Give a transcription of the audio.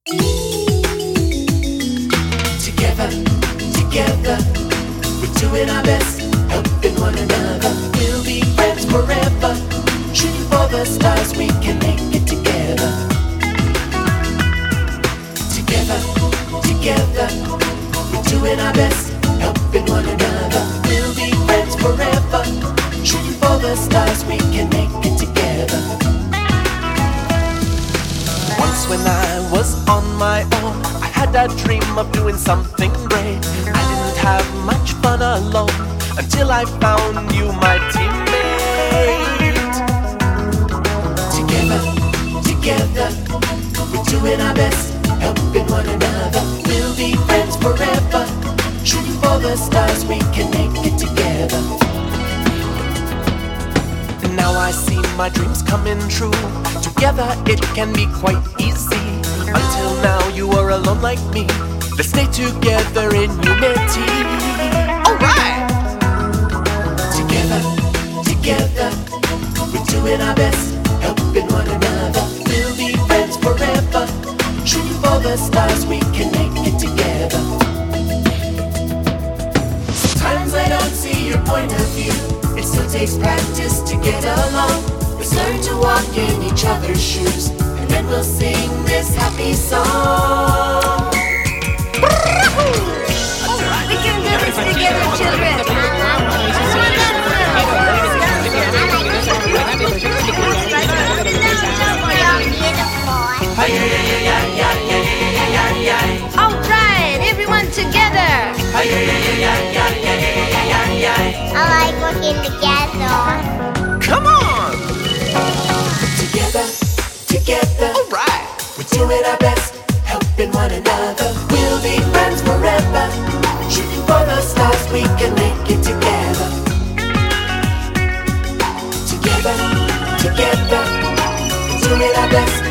Together, together, we're doing our best, helping one another. We'll be friends forever, shooting for the stars, we can make it together. Together, together, we're doing our best, helping one another. We'll be friends forever, shooting for the stars, we can make it together. Once when I was on my own, I had a dream of doing something great. I didn't have much fun alone until I found you, my teammate. Together, together, we're doing our best, helping one another. We'll be friends forever, shooting for the stars, we can make it together. Now I see my dreams coming true. Together it can be quite easy. Until now you were alone like me. Let's stay together in unity. Alright! Together, together, we're doing our best, helping one another. We'll be friends forever, shooting for the stars, we can make it together. Sometimes I don't see your point of view. It still takes practice to get along. Let's learn to walk in each other's shoes, and then we'll sing this happy song. We can do this together, children. Alright, everyone together. I like working together. Come on! Together, together. Alright! We're doing our best, helping one another. We'll be friends forever, shooting for the stars, we can make it together. Together, together, we're doing our best,